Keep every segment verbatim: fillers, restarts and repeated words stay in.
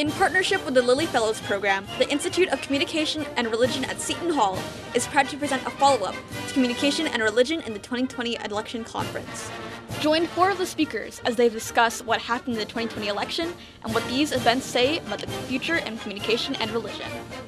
In partnership with the Lilly Fellows Program, the Institute of Communication and Religion at Seton Hall is proud to present a follow-up to Communication and Religion in the twenty twenty Election Conference. Join four of the speakers as they discuss what happened in the twenty twenty election and what these events say about the future in communication and religion.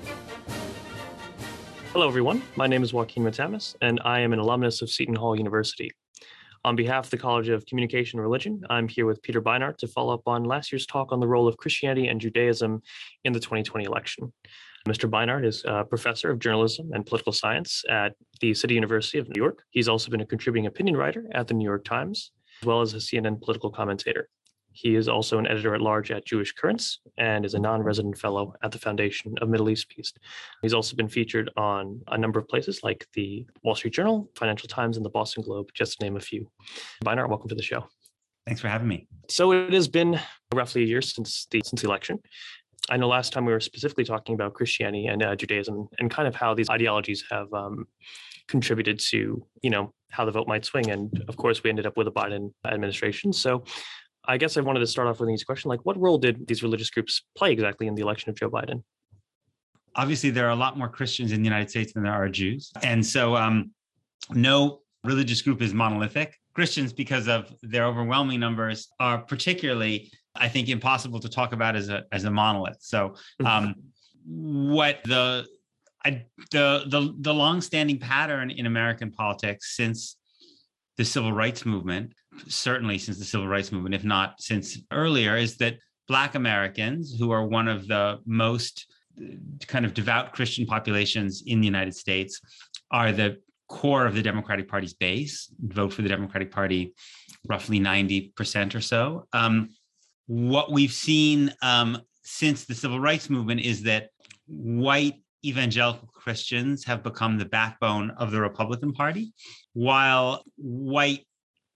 Hello, everyone. My name is Joaquin Matamis, and I am an alumnus of Seton Hall University. On behalf of the College of Communication and Religion, I'm here with Peter Beinart to follow up on last year's talk on the role of Christianity and Judaism in the twenty twenty election. Mister Beinart is a professor of journalism and political science at the City University of New York. He's also been a contributing opinion writer at the New York Times, as well as a C N N political commentator. He is also an editor-at-large at Jewish Currents and is a non-resident fellow at the Foundation of Middle East Peace. He's also been featured on a number of places like the Wall Street Journal, Financial Times, and the Boston Globe, just to name a few. Beinart, welcome to the show. Thanks for having me. So it has been roughly a year since the since the election. I know last time we were specifically talking about Christianity and uh, Judaism and kind of how these ideologies have um, contributed to, you know, how the vote might swing. And of course, we ended up with a Biden administration. So I guess I wanted to start off with an easy question, like what role did these religious groups play exactly in the election of Joe Biden? Obviously, there are a lot more Christians in the United States than there are Jews. And so um, no religious group is monolithic. Christians, because of their overwhelming numbers, are particularly, I think, impossible to talk about as a as a monolith. So um, what the, I, the, the, the longstanding pattern in American politics since the civil rights movement, certainly since the civil rights movement, if not since earlier, is that Black Americans, who are one of the most kind of devout Christian populations in the United States, are the core of the Democratic Party's base, vote for the Democratic Party roughly ninety percent or so. Um, what we've seen um, since the civil rights movement is that white evangelical Christians have become the backbone of the Republican Party, while white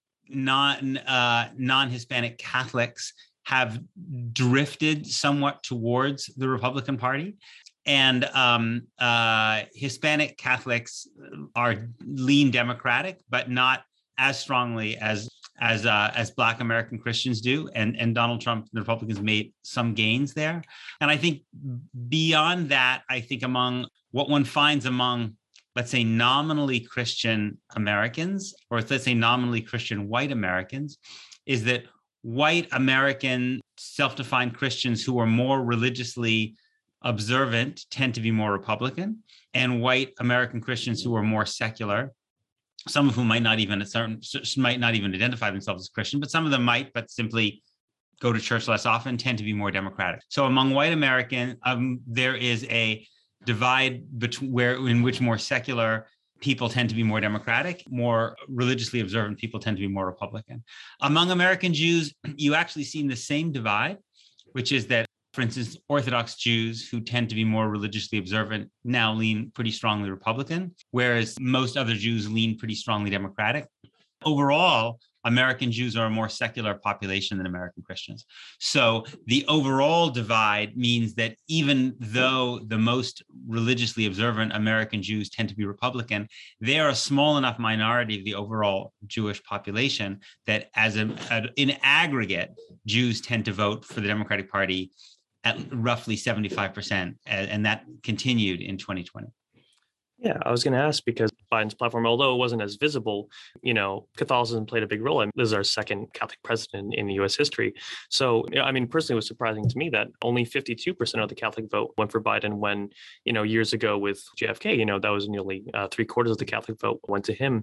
non uh, non-Hispanic Catholics have drifted somewhat towards the Republican Party, and um, uh, Hispanic Catholics are lean Democratic, but not as strongly as as uh, as Black American Christians do. And and Donald Trump, the Republicans, made some gains there. And I think beyond that, I think among what one finds among, let's say, nominally Christian Americans, or let's say nominally Christian white Americans, is that white American self-defined Christians who are more religiously observant tend to be more Republican, and white American Christians who are more secular, some of whom might not even certain might not even identify themselves as Christian, but some of them might, but simply go to church less often, tend to be more Democratic. So among white American, um, there is a divide between where in which more secular people tend to be more Democratic, more religiously observant people tend to be more Republican. Among American Jews, you actually see the same divide, which is that, for instance, Orthodox Jews who tend to be more religiously observant now lean pretty strongly Republican, whereas most other Jews lean pretty strongly Democratic. Overall, American Jews are a more secular population than American Christians. So the overall divide means that even though the most religiously observant American Jews tend to be Republican, they are a small enough minority of the overall Jewish population that as a, in aggregate, Jews tend to vote for the Democratic Party at roughly seventy-five percent, and that continued in twenty twenty. Yeah, I was going to ask because Biden's platform, although it wasn't as visible, you know, Catholicism played a big role. I mean, this is our second Catholic president in U S history. So, yeah, I mean, personally, it was surprising to me that only fifty-two percent of the Catholic vote went for Biden when, you know, years ago with J F K, you know, that was nearly uh, three quarters of the Catholic vote went to him.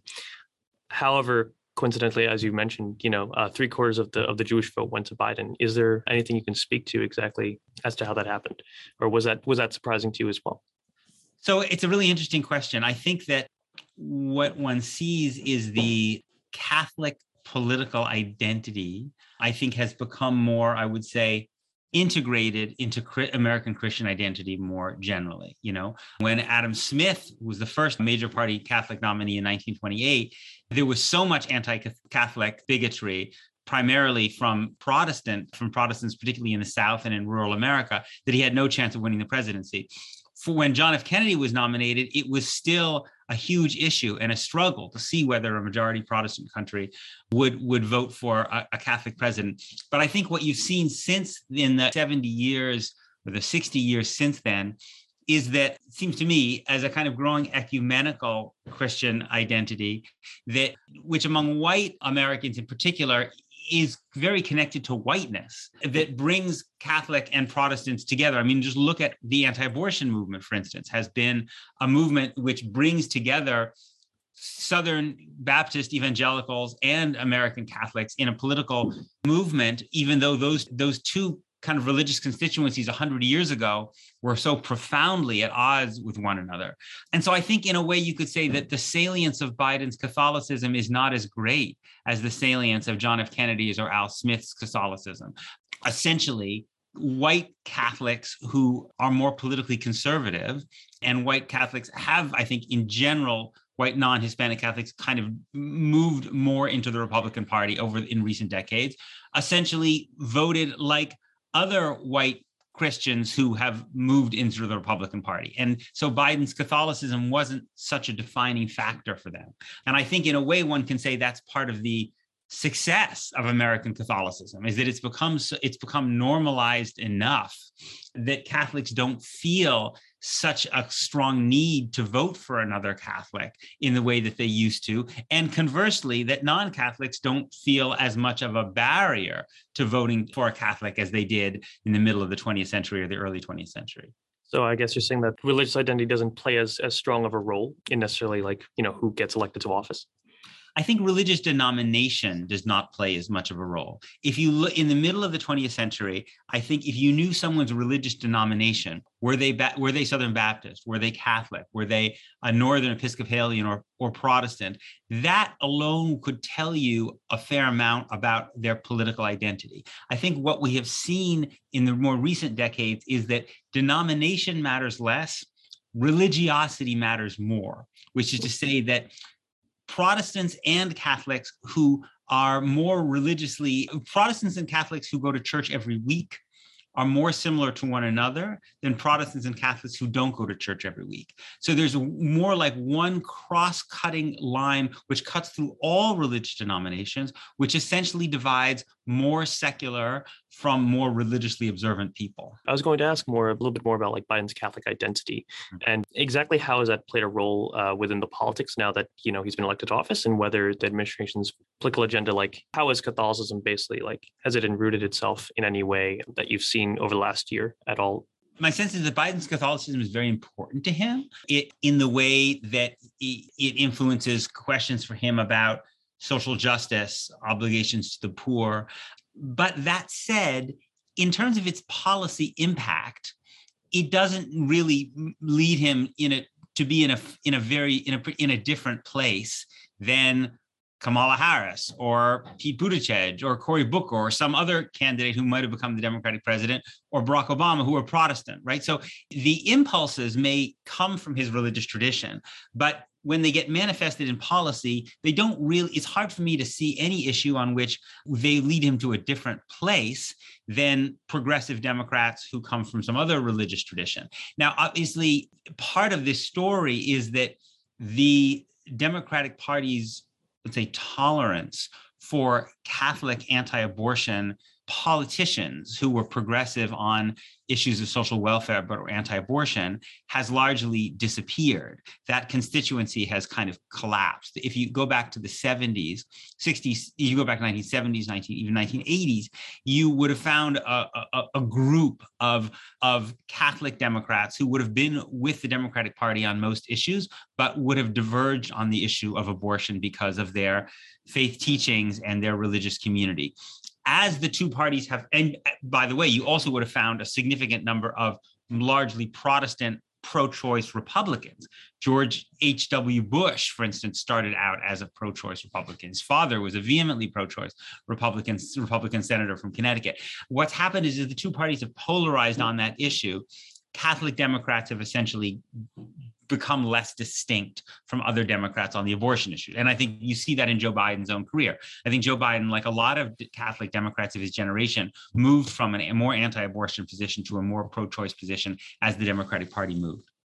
However, coincidentally, as you mentioned, you know, uh, three quarters of the of the Jewish vote went to Biden. Is there anything you can speak to exactly as to how that happened, or was that was that surprising to you as well? So it's a really interesting question. I think that what one sees is the Catholic political identity, I think, has become more, I would say, integrated into American Christian identity more generally. You know, when Adam Smith was the first major party Catholic nominee in nineteen twenty-eight, there was so much anti-Catholic bigotry, primarily from Protestant, from Protestants, particularly in the South and in rural America, that he had no chance of winning the presidency. For when John F. Kennedy was nominated, it was still a huge issue and a struggle to see whether a majority Protestant country would, would vote for a, a Catholic president. But I think what you've seen since in the seventy years or the sixty years since then, is that, it seems to me, as a kind of growing ecumenical Christian identity, that which among white Americans in particular is very connected to whiteness, that brings Catholic and Protestants together. I mean, just look at the anti-abortion movement, for instance, has been a movement which brings together Southern Baptist evangelicals and American Catholics in a political movement, even though those, those two kind of religious constituencies one hundred years ago were so profoundly at odds with one another. And so I think in a way you could say that the salience of Biden's Catholicism is not as great as the salience of John F. Kennedy's or Al Smith's Catholicism. Essentially, white Catholics who are more politically conservative, and white Catholics have, I think, in general, white non-Hispanic Catholics kind of moved more into the Republican Party over in recent decades, essentially voted like other white Christians who have moved into the Republican Party. And so Biden's Catholicism wasn't such a defining factor for them. And I think in a way one can say that's part of the success of American Catholicism, is that it's become it's become normalized enough that Catholics don't feel such a strong need to vote for another Catholic in the way that they used to. And conversely, that non-Catholics don't feel as much of a barrier to voting for a Catholic as they did in the middle of the twentieth century or the early twentieth century. So I guess you're saying that religious identity doesn't play as, as strong of a role in necessarily like, you know, who gets elected to office? I think religious denomination does not play as much of a role. If you look in the middle of the twentieth century, I think if you knew someone's religious denomination, were they ba- were they Southern Baptist, were they Catholic, were they a Northern Episcopalian or, or Protestant, that alone could tell you a fair amount about their political identity. I think what we have seen in the more recent decades is that denomination matters less, religiosity matters more, which is to say that Protestants and Catholics who are more religiously, Protestants and Catholics who go to church every week are more similar to one another than Protestants and Catholics who don't go to church every week. So there's a, more like one cross-cutting line which cuts through all religious denominations, which essentially divides more secular from more religiously observant people. I was going to ask more, a little bit more about like Biden's Catholic identity and exactly how has that played a role uh, within the politics now that, you know, he's been elected to office, and whether the administration's political agenda, like how is Catholicism basically, like, has it enrooted itself in any way that you've seen over the last year at all? My sense is that Biden's Catholicism is very important to him it, in the way that it, it influences questions for him about social justice, obligations to the poor. But that said, in terms of its policy impact, it doesn't really lead him in a to be in a in a very in a in a different place than Kamala Harris or Pete Buttigieg or Cory Booker or some other candidate who might have become the Democratic president, or Barack Obama, who are Protestant, right? So the impulses may come from his religious tradition, but when they get manifested in policy, they don't really, it's hard for me to see any issue on which they lead him to a different place than progressive Democrats who come from some other religious tradition. Now, obviously, part of this story is that the Democratic Party's, let's say, tolerance for Catholic anti-abortion politicians who were progressive on issues of social welfare but were anti-abortion has largely disappeared. That constituency has kind of collapsed. If you go back to the seventies, sixties, you go back to nineteen seventies, nineteen, even nineteen eighties, you would have found a, a, a group of, of Catholic Democrats who would have been with the Democratic Party on most issues, but would have diverged on the issue of abortion because of their faith teachings and their religious community. As the two parties have, and by the way, you also would have found a significant number of largely Protestant pro-choice Republicans. George H W. Bush, for instance, started out as a pro-choice Republican. His father was a vehemently pro-choice Republican, Republican senator from Connecticut. What's happened is that the two parties have polarized on that issue. Catholic Democrats have essentially become less distinct from other Democrats on the abortion issue. And I think you see that in Joe Biden's own career. I think Joe Biden, like a lot of Catholic Democrats of his generation, moved from an, a more anti-abortion position to a more pro-choice position as the Democratic Party moved.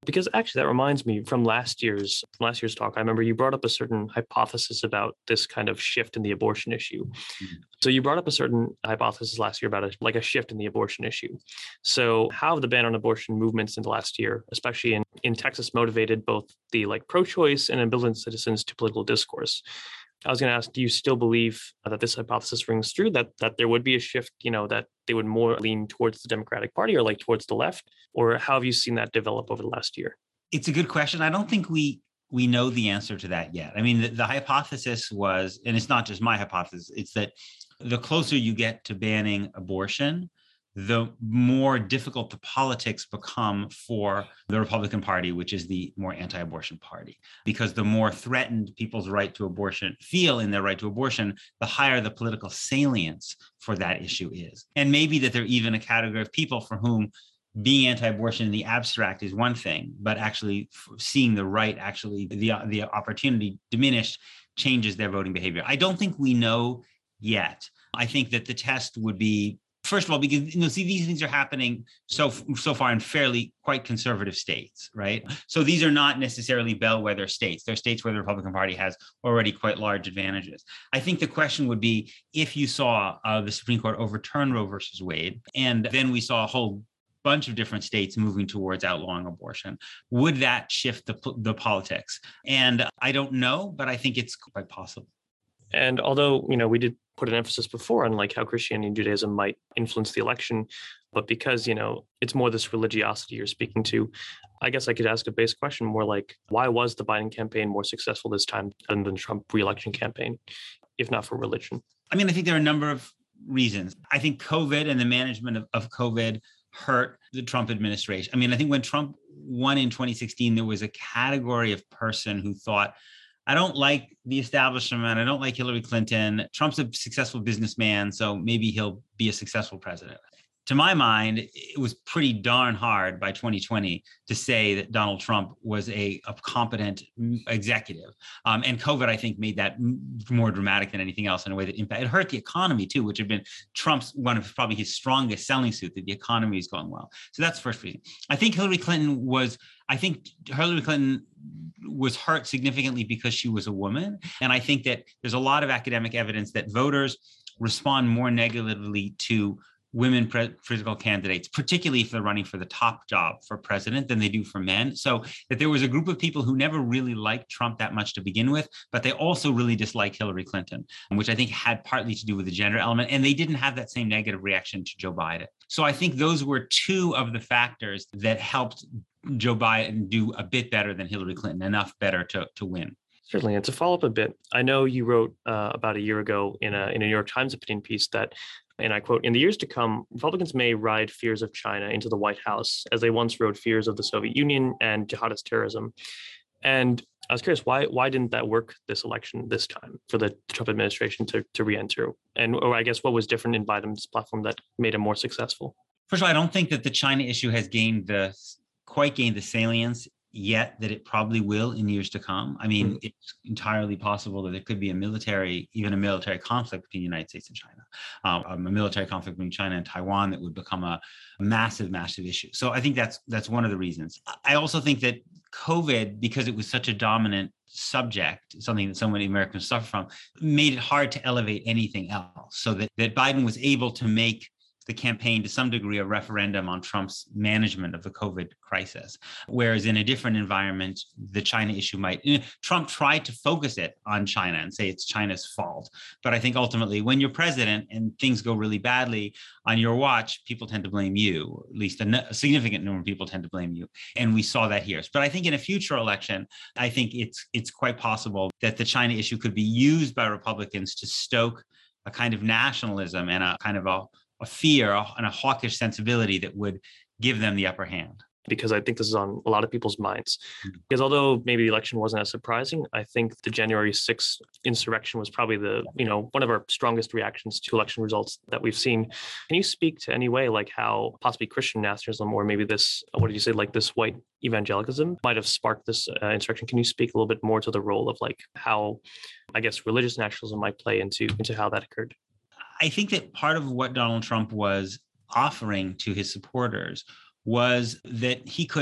Because actually, that reminds me from last year's from last year's talk. I remember you brought up a certain hypothesis about this kind of shift in the abortion issue. Mhm. So you brought up a certain hypothesis last year about a, like a shift in the abortion issue. So how have the ban on abortion movements in the last year, especially in, in Texas, motivated both the like pro-choice and ambivalent citizens to political discourse? I was going to ask, do you still believe that this hypothesis rings true, that that there would be a shift, you know, that they would more lean towards the Democratic Party or like towards the left? Or how have you seen that develop over the last year? It's a good question. I don't think we we know the answer to that yet. I mean, the, the hypothesis was, and it's not just my hypothesis, it's that the closer you get to banning abortion, the more difficult the politics become for the Republican Party, which is the more anti-abortion party. Because the more threatened people's right to abortion feel in their right to abortion, the higher the political salience for that issue is. And maybe that there are even a category of people for whom being anti-abortion in the abstract is one thing, but actually seeing the right, actually the, the opportunity diminished changes their voting behavior. I don't think we know yet. I think that the test would be, first of all, because you know, see, these things are happening so so far in fairly quite conservative states, right? So these are not necessarily bellwether states. They're states where the Republican Party has already quite large advantages. I think the question would be, if you saw uh, the Supreme Court overturn Roe versus Wade, and then we saw a whole bunch of different states moving towards outlawing abortion, would that shift the, the politics? And I don't know, but I think it's quite possible. And although, you know, we did put an emphasis before on like how Christianity and Judaism might influence the election, but because, you know, it's more this religiosity you're speaking to, I guess I could ask a basic question more like, why was the Biden campaign more successful this time than the Trump re-election campaign, if not for religion? I mean, I think there are a number of reasons. I think COVID and the management of, of COVID hurt the Trump administration. I mean, I think when Trump won in twenty sixteen, there was a category of person who thought, I don't like the establishment. I don't like Hillary Clinton. Trump's a successful businessman, so maybe he'll be a successful president. To my mind, it was pretty darn hard by twenty twenty to say that Donald Trump was a, a competent executive. Um, and COVID, I think, made that more dramatic than anything else in a way that impacted. It hurt the economy, too, which had been Trump's one of probably his strongest selling suit, that the economy is going well. So that's the first reason. I think Hillary Clinton was, I think Hillary Clinton was hurt significantly because she was a woman. And I think that there's a lot of academic evidence that voters respond more negatively to women political candidates, particularly if they're running for the top job for president, than they do for men. So that there was a group of people who never really liked Trump that much to begin with, but they also really disliked Hillary Clinton, which I think had partly to do with the gender element. And they didn't have that same negative reaction to Joe Biden. So I think those were two of the factors that helped Joe Biden do a bit better than Hillary Clinton, enough better to, to win. Certainly. And to follow up a bit, I know you wrote uh, about a year ago in a, in a New York Times opinion piece that, and I quote, "In the years to come, Republicans may ride fears of China into the White House as they once rode fears of the Soviet Union and jihadist terrorism." And I was curious, why why didn't that work this election this time for the Trump administration to, to re-enter? And or I guess what was different in Biden's platform that made him more successful? First of all, I don't think that the China issue has gained the quite gained the salience yet that it probably will in years to come. I mean, mm-hmm. It's entirely possible that there could be a military, even a military conflict between the United States and China, um, a military conflict between China and Taiwan that would become a massive, massive issue. So I think that's that's one of the reasons. I also think that COVID, because it was such a dominant subject, something that so many Americans suffer from, made it hard to elevate anything else. So that, that Biden was able to make the campaign to some degree a referendum on Trump's management of the COVID crisis. Whereas in a different environment, the China issue might, you know, Trump tried to focus it on China and say it's China's fault. But I think ultimately when you're president and things go really badly on your watch, people tend to blame you, or at least a, a significant number of people tend to blame you. And we saw that here. But I think in a future election, I think it's it's quite possible that the China issue could be used by Republicans to stoke a kind of nationalism and a kind of a a fear and a hawkish sensibility that would give them the upper hand. Because I think this is on a lot of people's minds. Mm-hmm. Because although maybe the election wasn't as surprising, I think the January sixth insurrection was probably the, you know, one of our strongest reactions to election results that we've seen. Can you speak to any way like how possibly Christian nationalism, or maybe this, what did you say, like this white evangelicalism might have sparked this uh, insurrection? Can you speak a little bit more to the role of like how, I guess, religious nationalism might play into, into how that occurred? I think that part of what Donald Trump was offering to his supporters was that he could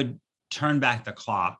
turn back the clock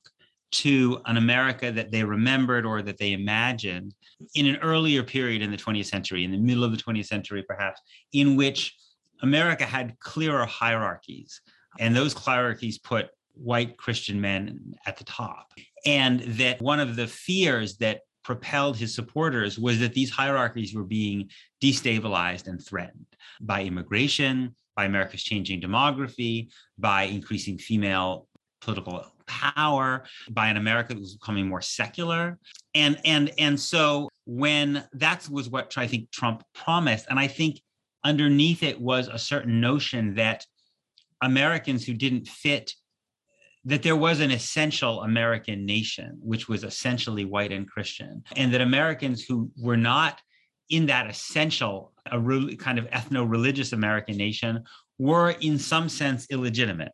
to an America that they remembered or that they imagined in an earlier period in the twentieth century, in the middle of the twentieth century, perhaps, in which America had clearer hierarchies. And those hierarchies put white Christian men at the top. And that one of the fears that propelled his supporters was that these hierarchies were being destabilized and threatened by immigration, by America's changing demography, by increasing female political power, by an America that was becoming more secular. And, and, and so when that was what I think Trump promised, and I think underneath it was a certain notion that Americans who didn't fit, that there was an essential American nation, which was essentially white and Christian, and that Americans who were not in that essential, a re- kind of ethno-religious American nation were in some sense illegitimate.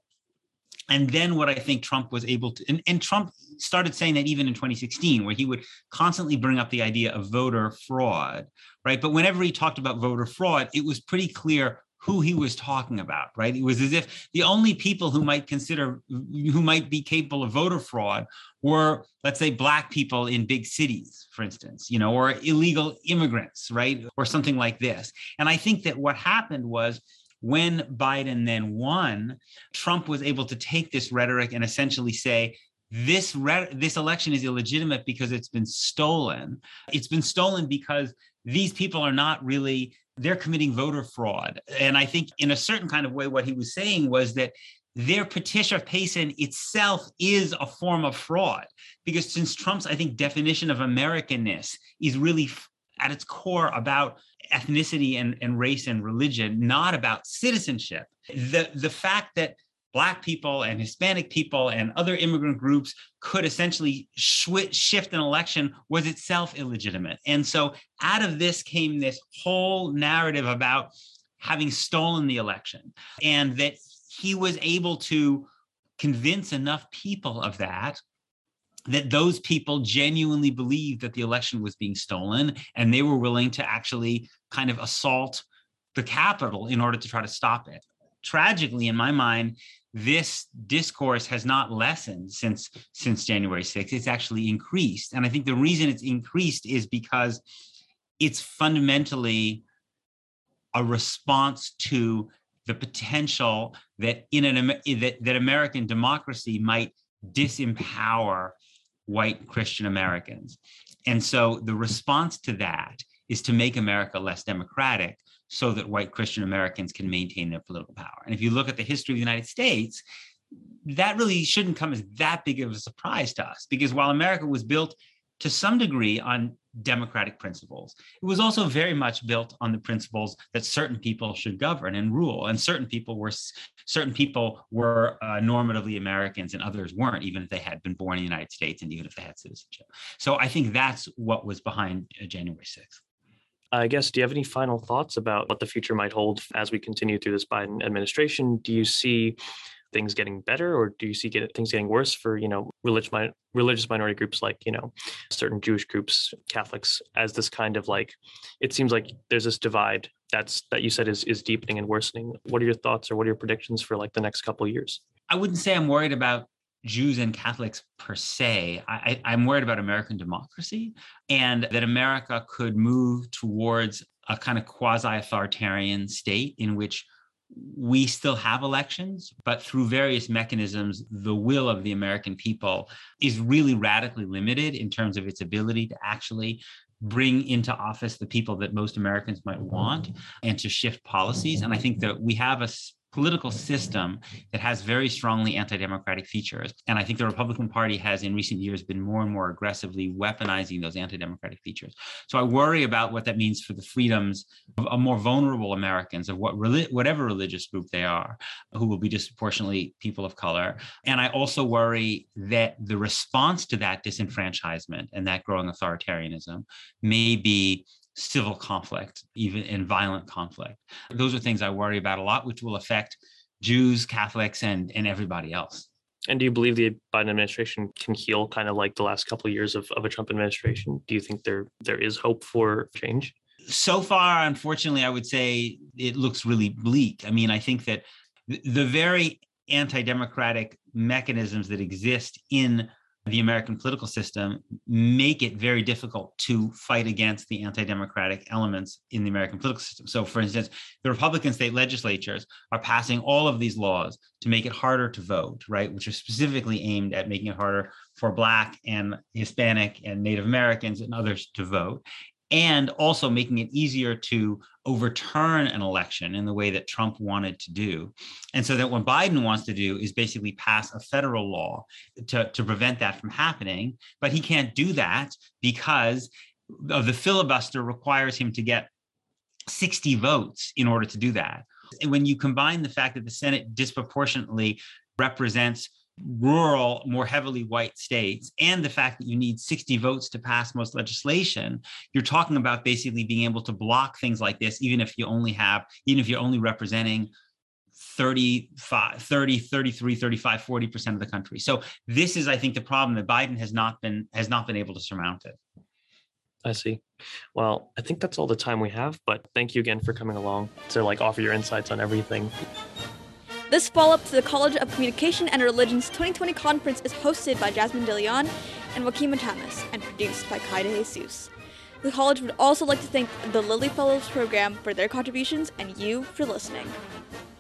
And then what I think Trump was able to, and, and Trump started saying that even in twenty sixteen, where he would constantly bring up the idea of voter fraud, right? But whenever he talked about voter fraud, it was pretty clear who he was talking about, right? It was as if the only people who might consider, who might be capable of voter fraud were, let's say, Black people in big cities, for instance, you know, or illegal immigrants, right? Or something like this. And I think that what happened was, when Biden then won, Trump was able to take this rhetoric and essentially say, this, re- this election is illegitimate because it's been stolen. It's been stolen because these people are not really, they're committing voter fraud. And I think in a certain kind of way, what he was saying was that their participation itself is a form of fraud. Because since Trump's, I think, definition of Americanness is really at its core about ethnicity and, and race and religion, not about citizenship. The, the fact that Black people and Hispanic people and other immigrant groups could essentially sh- shift an election was itself illegitimate. And so out of this came this whole narrative about having stolen the election, and that he was able to convince enough people of that that those people genuinely believed that the election was being stolen, and they were willing to actually kind of assault the Capitol in order to try to stop it. Tragically, in my mind, this discourse has not lessened since, since January sixth. It's actually increased. And I think the reason it's increased is because it's fundamentally a response to the potential that in an that, that American democracy might disempower white Christian Americans. And so the response to that is to make America less democratic so that white Christian Americans can maintain their political power. And if you look at the history of the United States, that really shouldn't come as that big of a surprise to us, because while America was built to some degree on democratic principles, it was also very much built on the principles that certain people should govern and rule, and certain people were certain people were uh, normatively Americans and others weren't, even if they had been born in the United States and even if they had citizenship. So I think that's what was behind uh, January sixth. I guess, do you have any final thoughts about what the future might hold as we continue through this Biden administration? Do you see things getting better, or do you see get, things getting worse for, you know, religious religious minority groups like, you know, certain Jewish groups, Catholics, as this kind of like, it seems like there's this divide that's that you said is is deepening and worsening. What are your thoughts, or what are your predictions for like the next couple of years? I wouldn't say I'm worried about Jews and Catholics per se. I, I'm worried about American democracy, and that America could move towards a kind of quasi-authoritarian state in which we still have elections, but through various mechanisms, the will of the American people is really radically limited in terms of its ability to actually bring into office the people that most Americans might want and to shift policies. And I think that we have a political system that has very strongly anti-democratic features. And I think the Republican Party has in recent years been more and more aggressively weaponizing those anti-democratic features. So I worry about what that means for the freedoms of more vulnerable Americans, of what whatever religious group they are, who will be disproportionately people of color. And I also worry that the response to that disenfranchisement and that growing authoritarianism may be civil conflict, even in violent conflict. Those are things I worry about a lot, which will affect Jews, Catholics, and, and everybody else. And do you believe the Biden administration can heal kind of like the last couple of years of, of a Trump administration? Do you think there there is hope for change? So far, unfortunately, I would say it looks really bleak. I mean, I think that the very anti-democratic mechanisms that exist in the American political system make it very difficult to fight against the anti-democratic elements in the American political system. So, for instance, the Republican state legislatures are passing all of these laws to make it harder to vote, right, which are specifically aimed at making it harder for Black and Hispanic and Native Americans and others to vote, and also making it easier to overturn an election in the way that Trump wanted to do. And so that what Biden wants to do is basically pass a federal law to, to prevent that from happening, but he can't do that because of the filibuster requires him to get sixty votes in order to do that. And when you combine the fact that the Senate disproportionately represents rural, more heavily white states, and the fact that you need sixty votes to pass most legislation, you're talking about basically being able to block things like this, even if you only have, even if you're only representing thirty-five, thirty, thirty-three, thirty-five, forty percent of the country. So this is, I think, the problem that Biden has not been, has not been able to surmount it. I see. Well, I think that's all the time we have, but thank you again for coming along to like offer your insights on everything. This follow-up to the College of Communication and Religion's twenty twenty conference is hosted by Jasmine De Leon and Joaquin Matamis and produced by Kai De Jesus. The college would also like to thank the Lilly Fellows Program for their contributions and you for listening.